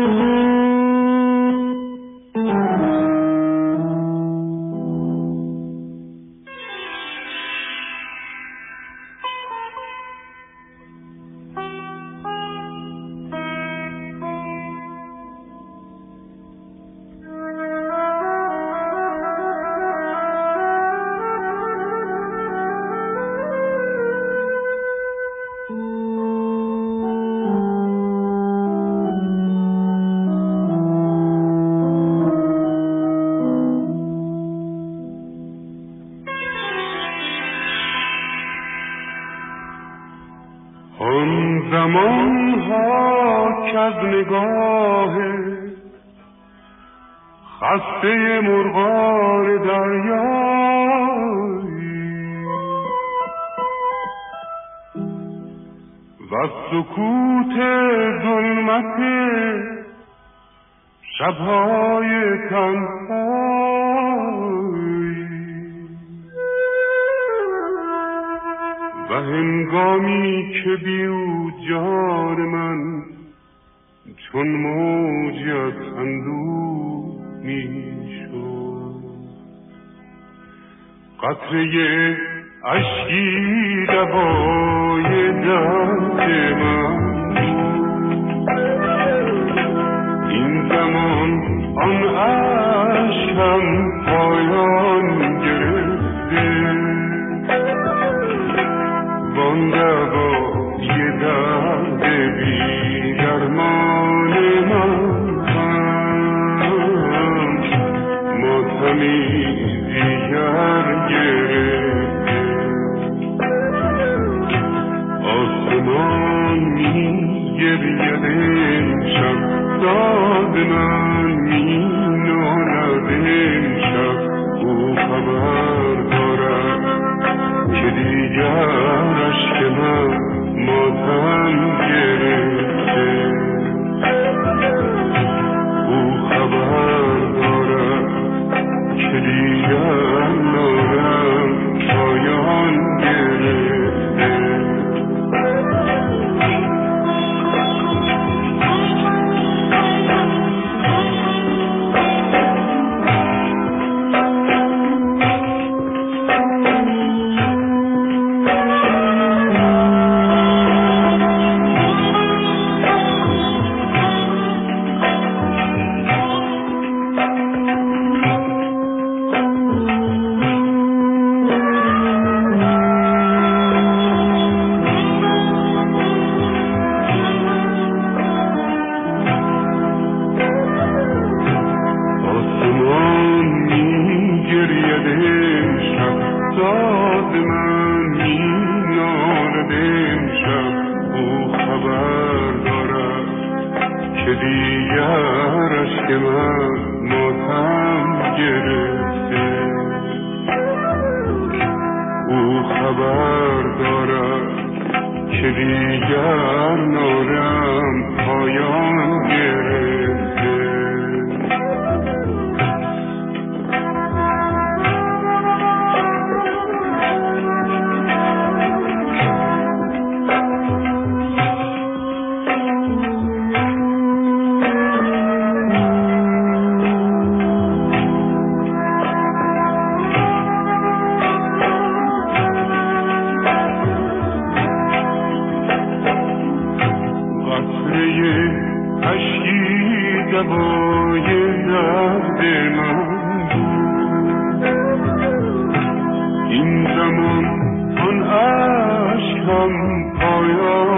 خسته مرغان دریایی و سکوت ظلمت شبهای تنهایی و هنگامی که بیو جان من چون موجی از اندوه میشد، قطره اشکی دوای درد من. این زمان آن اشکم پایان گرفته، وان دوای درد بی درمان من دیگر گرفته. آسمان می گرید امشب، داد من می نالد امشب. او خبر دارد که دیگر اشک من ماتم گرفته. او خبر دارد که دیگر نارم پایان گرفته. این زمان آن اشکم پایان